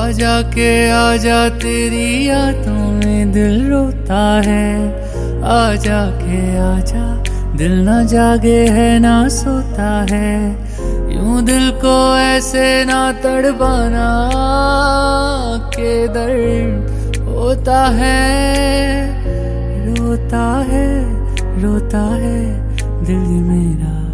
आजा तेरी यादों में दिल रोता है। आजा के आजा, दिल ना जागे है ना सोता है। यूं दिल को ऐसे ना तड़पाना के दर्द होता है। रोता है दिल मेरा।